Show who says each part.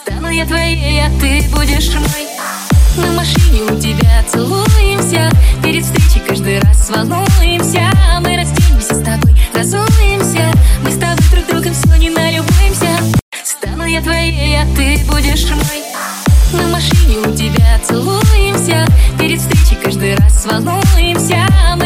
Speaker 1: Стану я твоей, а ты будешь мой. На машине у тебя целуемся, перед встречей каждый раз волнуемся. Мы разденемся с тобой, разуемся, мы с тобой друг другом сегодня налюбуемся. Стану я твоей, а ты будешь мой. На машине у тебя целуемся, перед встречей каждый раз волнуемся.